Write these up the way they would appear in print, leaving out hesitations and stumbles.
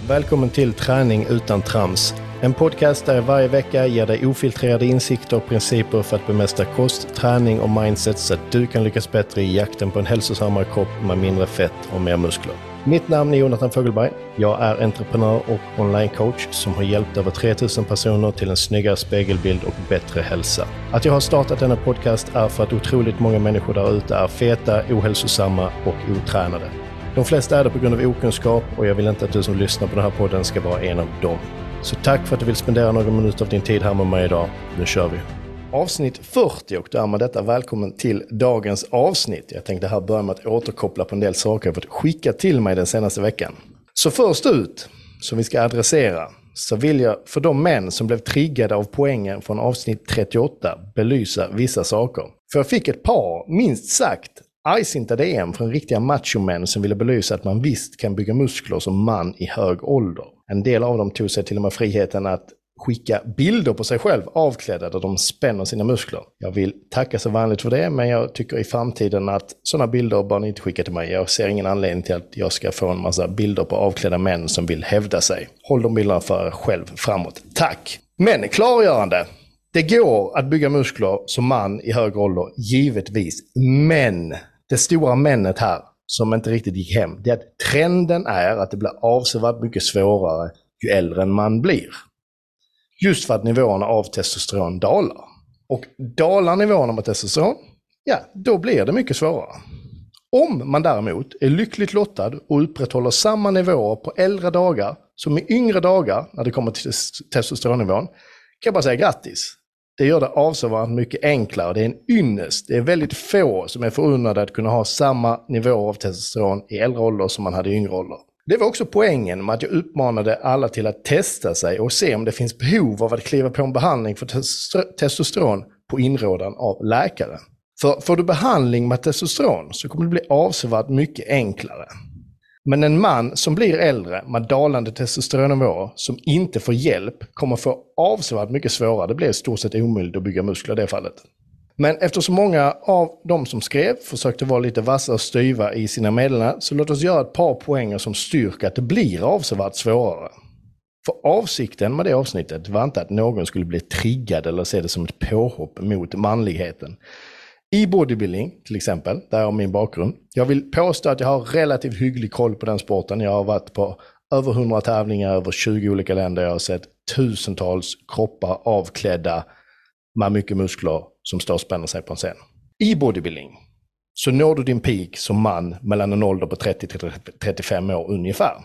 Välkommen till Träning utan trams. En podcast där jag varje vecka ger dig ofiltrerade insikter och principer för att bemästra kost, träning och mindset så att du kan lyckas bättre i jakten på en hälsosammare kropp med mindre fett och mer muskler. Mitt namn är Jonathan Fogelberg. Jag är entreprenör och online-coach som har hjälpt över 3000 personer till en snyggare spegelbild och bättre hälsa. Att jag har startat denna podcast är för att otroligt många människor där ute är feta, ohälsosamma och otränade. De flesta är det på grund av okunskap och jag vill inte att du som lyssnar på den här podden ska vara en av dem. Så tack för att du vill spendera några minuter av din tid här med mig idag. Nu kör vi. Avsnitt 40 och därmed detta välkommen till dagens avsnitt. Jag tänkte här börja med att återkoppla på en del saker jag fått skicka till mig den senaste veckan. Så först ut, som vi ska adressera, så vill jag för de män som blev triggade av poängen från avsnitt 38 belysa vissa saker. För jag fick ett par, minst sagt, argsinta DM från riktiga machomän som ville belysa att man visst kan bygga muskler som man i hög ålder. En del av dem tog sig till och med friheten att skicka bilder på sig själv avklädda där de spänner sina muskler. Jag vill tacka så vanligt för det, men jag tycker i framtiden att sådana bilder bör ni inte skicka till mig. Jag ser ingen anledning till att jag ska få en massa bilder på avklädda män som vill hävda sig. Håll de bilderna för er själv framåt. Tack! Men klargörande. Det går att bygga muskler som man i hög ålder, givetvis. Men det stora männet här som inte riktigt gick hem, det är att trenden är att det blir avsevärt mycket svårare ju äldre en man blir. Just för att nivåerna av testosteron dalar. Och dalar nivåerna med testosteron, ja, då blir det mycket svårare. Om man däremot är lyckligt lottad och upprätthåller samma nivåer på äldre dagar som i yngre dagar när det kommer till testosteronnivån, kan jag bara säga grattis. Det gör det avsevärt mycket enklare. Det är en ynnest. Det är väldigt få som är förunnade att kunna ha samma nivå av testosteron i äldre ålder som man hade i yngre ålder. Det var också poängen med att jag uppmanade alla till att testa sig och se om det finns behov av att kliva på en behandling för testosteron på inrådan av läkare. För får du behandling med testosteron så kommer det bli avsevärt mycket enklare. Men en man som blir äldre med dalande testosteronnivåer som inte får hjälp kommer få avsevärt mycket svårare. Det blir i stort sett omöjligt att bygga muskler i det fallet. Men eftersom många av de som skrev försökte vara lite vassa och styva i sina meddelanden, så låt oss göra ett par poänger som styrker att det blir avsevärt svårare. För avsikten med det avsnittet var inte att någon skulle bli triggad eller se det som ett påhopp mot manligheten. I bodybuilding till exempel, där jag har min bakgrund. Jag vill påstå att jag har relativt hygglig koll på den sporten. Jag har varit på över 100 tävlingar över 20 olika länder. Jag har sett tusentals kroppar avklädda med mycket muskler som står och spänner sig på en scen. I bodybuilding så når du din peak som man mellan en ålder på 30-35 år ungefär.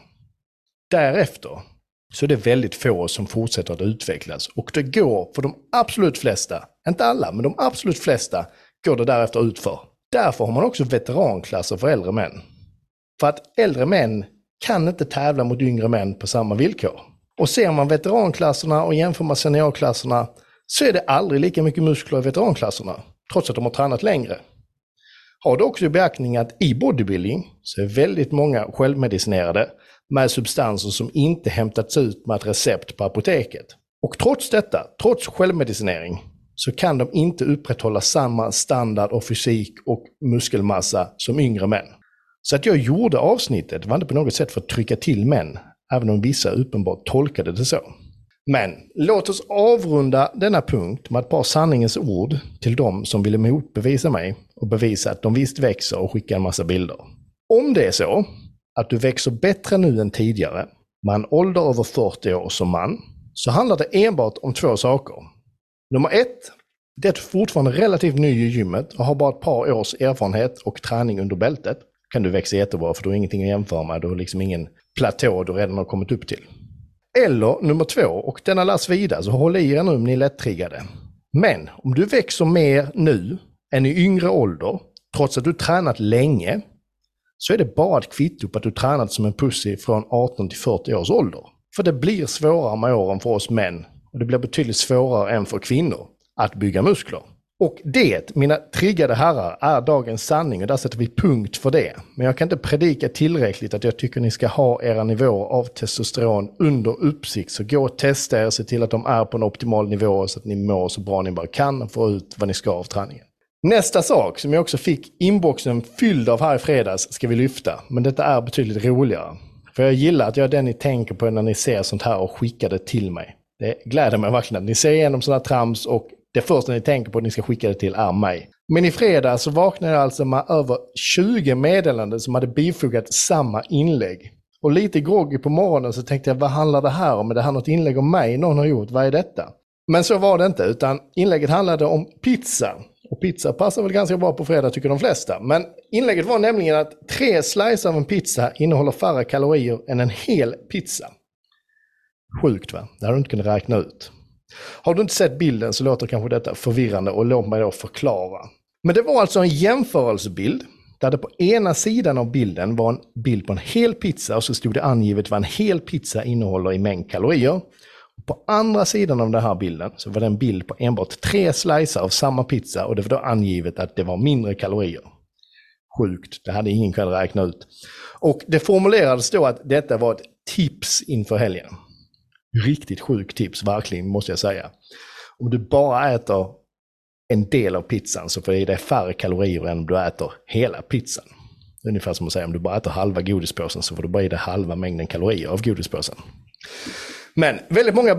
Därefter så är det väldigt få som fortsätter att utvecklas. Och det går för de absolut flesta, inte alla, men de absolut flesta går det därefter utför. Därför har man också veteranklasser för äldre män. För att äldre män kan inte tävla mot yngre män på samma villkor. Och ser man veteranklasserna och jämför med seniorklasserna så är det aldrig lika mycket muskler i veteranklasserna, trots att de har tränat längre. Har du också i beaktning att i bodybuilding så är väldigt många självmedicinerade med substanser som inte hämtats ut med ett recept på apoteket. Och trots detta, trots självmedicinering, så kan de inte upprätthålla samma standard och fysik och muskelmassa som yngre män. Så att jag gjorde avsnittet var inte på något sätt för att trycka till män, även om vissa uppenbart tolkade det så. Men låt oss avrunda denna punkt med ett par sanningens ord till de som ville motbevisa mig och bevisa att de visst växer och skickar en massa bilder. Om det är så att du växer bättre nu än tidigare med en ålder över 40 år som man, så handlar det enbart om två saker. Nummer 1, det är att du fortfarande relativt ny i gymmet och har bara ett par års erfarenhet och träning under bältet. Kan du växa jättebra för du har ingenting att jämföra med, du har liksom ingen platå du redan har kommit upp till. Eller nummer 2, och denna lärs vidare så håll i er nu om ni är lättriggade. Men om du växer mer nu än i yngre ålder, trots att du tränat länge, så är det bara ett kvitto på att du tränat som en pussy från 18 till 40 års ålder. För det blir svårare med åren för oss män och det blir betydligt svårare än för kvinnor att bygga muskler. Och det, mina triggade herrar, är dagens sanning och där sätter vi punkt för det. Men jag kan inte predika tillräckligt att jag tycker ni ska ha era nivåer av testosteron under uppsikt. Så gå och testa er och se till att de är på en optimal nivå så att ni mår så bra ni bara kan och få ut vad ni ska av träningen. Nästa sak som jag också fick inboxen fylld av här i fredags ska vi lyfta. Men detta är betydligt roligare. För För jag gillar att jag är den ni tänker på när ni ser sånt här och skickar det till mig. Det gläder mig verkligen att ni ser igenom sådana trams och det första ni tänker på att ni ska skicka det till är mig. Men i fredag så vaknade jag alltså med över 20 meddelanden som hade bifogat samma inlägg. Och lite groggy på morgonen så tänkte jag, vad handlar det här om? Är det här något inlägg om mig någon har gjort? Vad är detta? Men så var det inte, utan inlägget handlade om pizza. Och pizza passar väl ganska bra på fredag tycker de flesta. Men inlägget var nämligen att 3 slicer av en pizza innehåller färre kalorier än en hel pizza. Sjukt va? Det har du inte kunnat räkna ut. Har du inte sett bilden så låter kanske detta förvirrande och låt mig då förklara. Men det var alltså en jämförelsebild där det på ena sidan av bilden var en bild på en hel pizza och så stod det angivet vad en hel pizza innehåller i mängd kalorier. På andra sidan av den här bilden så var det en bild på enbart 3 slicer av samma pizza och det var då angivet att det var mindre kalorier. Sjukt, det hade ingen kunnat räkna ut. Och det formulerades då att detta var ett tips inför helgen. Riktigt sjukt tips, verkligen måste jag säga. Om du bara äter en del av pizzan så får det färre kalorier än om du äter hela pizzan. Ungefär som att säga om du bara äter halva godispåsen så får du bara i dig halva mängden kalorier av godispåsen. Men väldigt många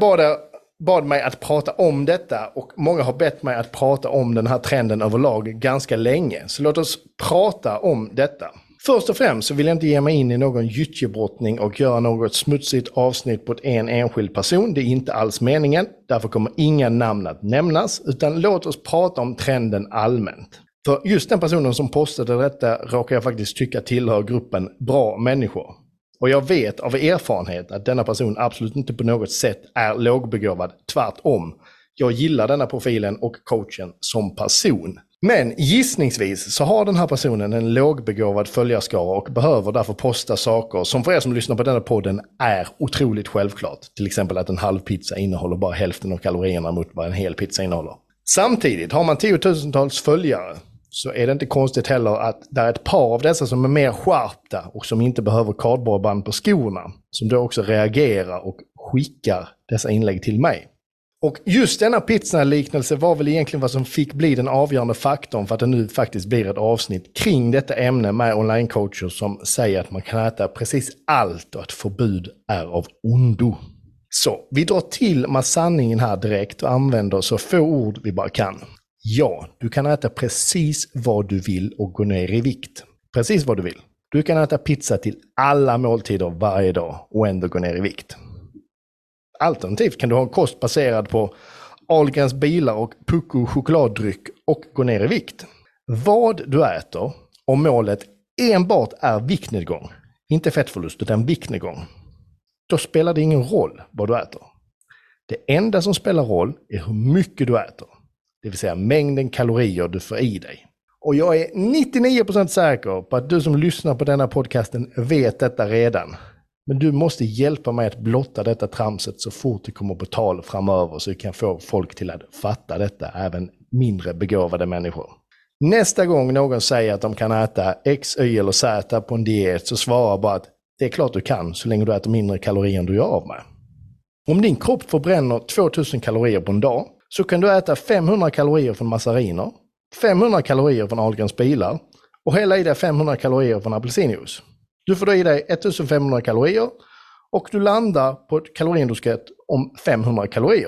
bad mig att prata om detta och många har bett mig att prata om den här trenden överlag ganska länge. Så låt oss prata om detta. Först och främst så vill jag inte ge mig in i någon gyttjebrottning och göra något smutsigt avsnitt på en enskild person. Det är inte alls meningen. Därför kommer inga namn att nämnas. Utan låt oss prata om trenden allmänt. För just den personen som postade detta råkar jag faktiskt tycka tillhör gruppen bra människor. Och jag vet av erfarenhet att denna person absolut inte på något sätt är lågbegåvad. Tvärtom. Jag gillar denna profilen och coachen som person. Men gissningsvis så har den här personen en lågbegåvad följarskara och behöver därför posta saker som för er som lyssnar på denna podden är otroligt självklart. Till exempel att en halv pizza innehåller bara hälften av kalorierna mot vad en hel pizza innehåller. Samtidigt har man 10 000-tals följare så är det inte konstigt heller att det är ett par av dessa som är mer skärpta och som inte behöver kardborreband på skorna som då också reagerar och skickar dessa inlägg till mig. Och just denna pizza-liknelse var väl egentligen vad som fick bli den avgörande faktorn för att det nu faktiskt blir ett avsnitt kring detta ämne med online-coacher som säger att man kan äta precis allt och att förbud är av ondo. Så vi drar till med sanningen här direkt och använder så få ord vi bara kan. Ja, du kan äta precis vad du vill och gå ner i vikt. Precis vad du vill. Du kan äta pizza till alla måltider varje dag och ändå gå ner i vikt. Alternativt kan du ha en kost baserad på Ahlgrens bilar och Pucko chokladdryck och gå ner i vikt. Vad du äter om målet enbart är viktnedgång, inte fettförlust utan viktnedgång, då spelar det ingen roll vad du äter. Det enda som spelar roll är hur mycket du äter, det vill säga mängden kalorier du får i dig. Och jag är 99% säker på att du som lyssnar på denna podcasten vet detta redan. Men du måste hjälpa mig att blotta detta tramset så fort det kommer på tal framöver så vi kan få folk till att fatta detta, även mindre begåvade människor. Nästa gång någon säger att de kan äta X, Y eller Z på en diet så svara bara att det är klart du kan så länge du äter mindre kalorier än du gör av med. Om din kropp förbränner 2000 kalorier på en dag så kan du äta 500 kalorier från massariner, 500 kalorier från Ahlgrens bilar och hela i dig 500 kalorier från apelsinjuice. Du får då i dig 1500 kalorier och du landar på ett kaloriunderskott om 500 kalorier.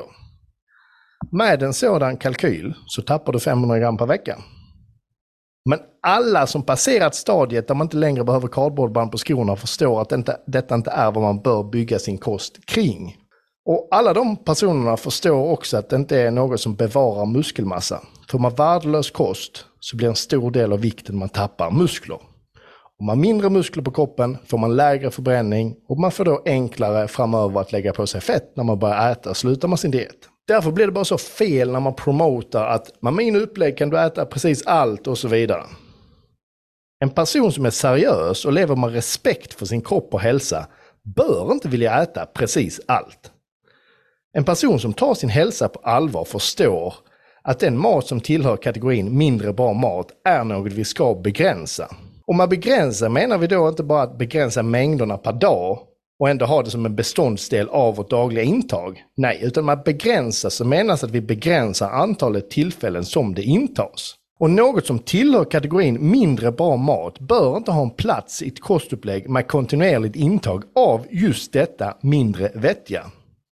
Med en sådan kalkyl så tappar du 500 gram per vecka. Men alla som passerat stadiet där man inte längre behöver kardborreband på skorna förstår att detta inte är vad man bör bygga sin kost kring. Och alla de personerna förstår också att det inte är något som bevarar muskelmassa. Får man värdelös kost så blir en stor del av vikten man tappar muskler. Om man har mindre muskler på kroppen får man lägre förbränning och man får då enklare framöver att lägga på sig fett när man börjar äta och slutar med sin diet. Därför blir det bara så fel när man promotar att med min upplägg kan du äta precis allt och så vidare. En person som är seriös och lever med respekt för sin kropp och hälsa bör inte vilja äta precis allt. En person som tar sin hälsa på allvar förstår att den mat som tillhör kategorin mindre bra mat är något vi ska begränsa. Och med begränsa menar vi då inte bara att begränsa mängderna per dag och ändå ha det som en beståndsdel av vårt dagliga intag. Nej, utan med begränsa så menas att vi begränsar antalet tillfällen som det intas. Och något som tillhör kategorin mindre bra mat bör inte ha en plats i ett kostupplägg med kontinuerligt intag av just detta mindre vettiga.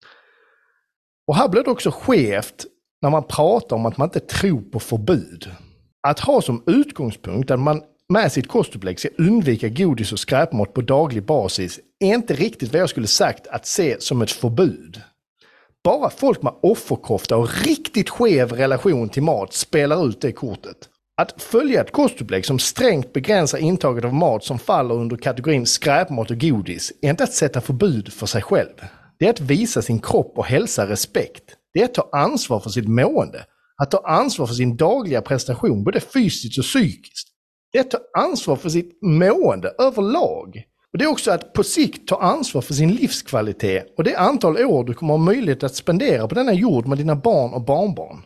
Och här blir det också skevt när man pratar om att man inte tror på förbud. Att ha som utgångspunkt att man med sitt kostupplägg ska undvika godis och skräpmat på daglig basis är inte riktigt vad jag skulle sagt att se som ett förbud. Bara folk med offerkofta och riktigt skev relation till mat spelar ut det kortet. Att följa ett kostupplägg som strängt begränsar intaget av mat som faller under kategorin skräpmat och godis är inte att sätta förbud för sig själv. Det är att visa sin kropp och hälsa respekt. Det är att ta ansvar för sitt mående. Att ta ansvar för sin dagliga prestation, både fysiskt och psykiskt. Det är att ta ansvar för sitt mående överlag. Och det är också att på sikt ta ansvar för sin livskvalitet och det antal år du kommer ha möjlighet att spendera på denna jord med dina barn och barnbarn.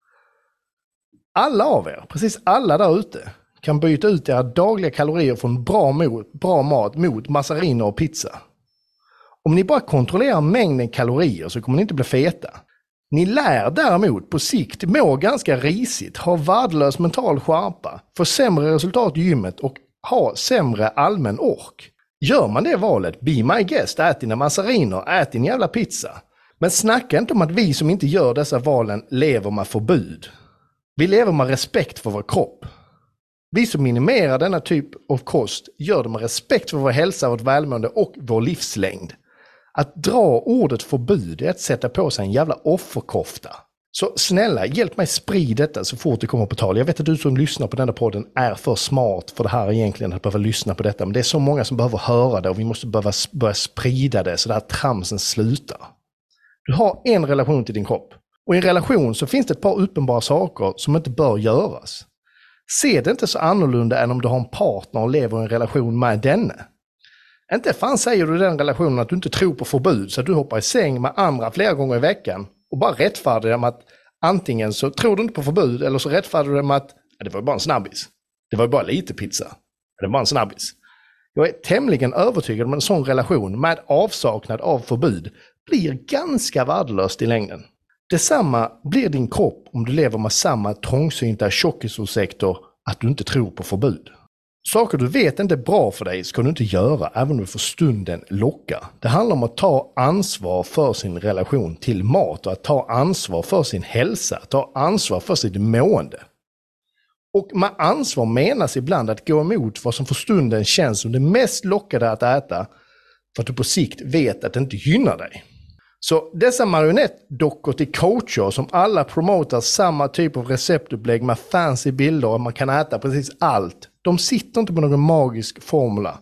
Alla av er, precis alla där ute, kan byta ut era dagliga kalorier från bra mat mot massariner och pizza. Om ni bara kontrollerar mängden kalorier så kommer ni inte bli feta. Ni lär däremot på sikt må ganska risigt, ha värdelös mental skärpa, få sämre resultat i gymmet och ha sämre allmän ork. Gör man det valet, be my guest, ät dina massariner, ät din jävla pizza. Men snacka inte om att vi som inte gör dessa valen lever med förbud. Vi lever med respekt för vår kropp. Vi som minimerar denna typ av kost gör det med respekt för vår hälsa, vårt välmående och vår livslängd. Att dra ordet förbud är att sätta på sig en jävla offerkofta. Så snälla, hjälp mig sprida detta så fort det kommer på tal. Jag vet att du som lyssnar på denna podden är för smart för det här egentligen att behöva lyssna på detta. Men det är så många som behöver höra det och vi måste börja sprida det så där tramsen slutar. Du har en relation till din kropp. Och i en relation så finns det ett par uppenbara saker som inte bör göras. Se det inte så annorlunda än om du har en partner och lever i en relation med denne. Inte fan säger du i den relationen att du inte tror på förbud så att du hoppar i säng med andra flera gånger i veckan och bara rättfärdigar med att antingen så tror du inte på förbud eller så rättfärdigar du med att det var ju bara en snabbis. Det var ju bara lite pizza. Det var bara en snabbis. Jag är tämligen övertygad om en sån relation med avsaknad av förbud blir ganska värdelöst i längden. Detsamma blir din kropp om du lever med samma trångsynta tjockisåsikter att du inte tror på förbud. Saker du vet inte är bra för dig ska du inte göra även om du för stunden lockar. Det handlar om att ta ansvar för sin relation till mat och att ta ansvar för sin hälsa, ta ansvar för sitt mående. Och med ansvar menas ibland att gå emot vad som för stunden känns som det mest lockade att äta för att du på sikt vet att det inte gynnar dig. Så dessa marionettdockor till coacher som alla promotar samma typ av receptupplägg med fancy bilder och man kan äta precis allt. De sitter inte på någon magisk formula.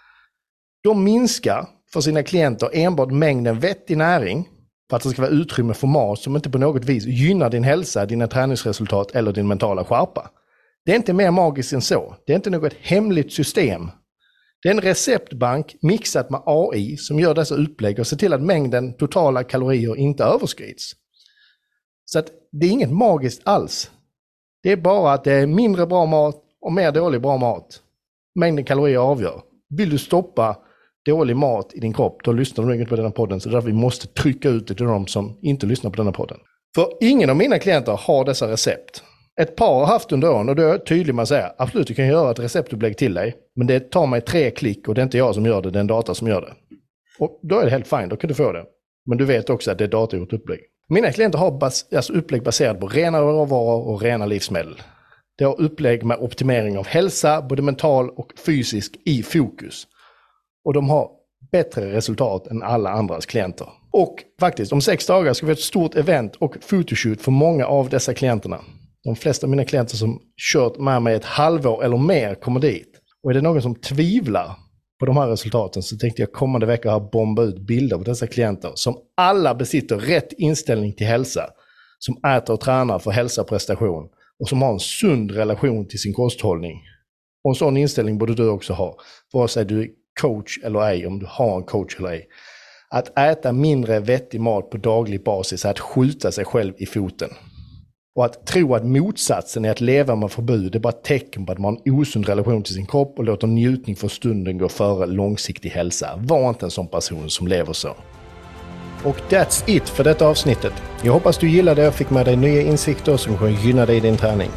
De minskar för sina klienter enbart mängden vettig näring för att det ska vara utrymme för mat som inte på något vis gynnar din hälsa, dina träningsresultat eller din mentala skärpa. Det är inte mer magiskt än så. Det är inte något hemligt system. Det är en receptbank mixat med AI som gör dessa upplägg och ser till att mängden totala kalorier inte överskrids. Så att det är inget magiskt alls. Det är bara att det är mindre bra mat och mer dålig bra mat. Mängden kalorier avgör. Vill du stoppa dålig mat i din kropp, då lyssnar du inte på den här podden. Så därför vi måste trycka ut det till de som inte lyssnar på den här podden. För ingen av mina klienter har dessa recept. Ett par har haft under åren och då är jag tydlig med att säga absolut du kan göra ett receptupplägg till dig. Men det tar mig 3 klick och det är inte jag som gör det, det är en data som gör det. Och då är det helt fint, då kan du få det. Men du vet också att det är datagjort upplägg. Mina klienter har upplägg baserat på rena råvaror och rena livsmedel. Det har upplägg med optimering av hälsa, både mental och fysisk i fokus. Och de har bättre resultat än alla andras klienter. Och faktiskt, om 6 dagar ska vi ha ett stort event och photoshoot för många av dessa klienterna. De flesta av mina klienter som kört med mig ett halvår eller mer kommer dit. Och är det någon som tvivlar på de här resultaten så tänkte jag kommande vecka ha bomba ut bilder på dessa klienter som alla besitter rätt inställning till hälsa. Som äter och tränar för hälsa och prestation. Och som har en sund relation till sin kosthållning. Och en sån inställning borde du också ha. Vare sig du är coach eller ej, om du har en coach eller ej. Att äta mindre vettig mat på daglig basis är att skjuta sig själv i foten. Och att tro att motsatsen är att leva med förbud, det är bara ett tecken på att man har en osund relation till sin kropp och låter njutning för stunden gå före långsiktig hälsa. Var inte en sån person som lever så. Och that's it för detta avsnittet. Jag hoppas du gillade det och fick med dig nya insikter som kommer gynna dig i din träning.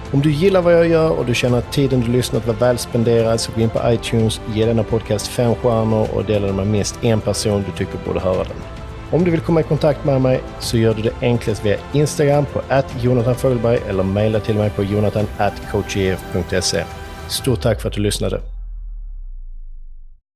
Om du gillar vad jag gör och du känner att tiden du lyssnat var väl spenderad, så gå in på iTunes, ge denna podcast 5 stjärnor och dela den med minst en person du tycker borde höra den. Om du vill komma i kontakt med mig så gör du det enklast via Instagram på @JonathanFogelberg eller mejla till mig på jonathan@coachef.se. Stort tack för att du lyssnade.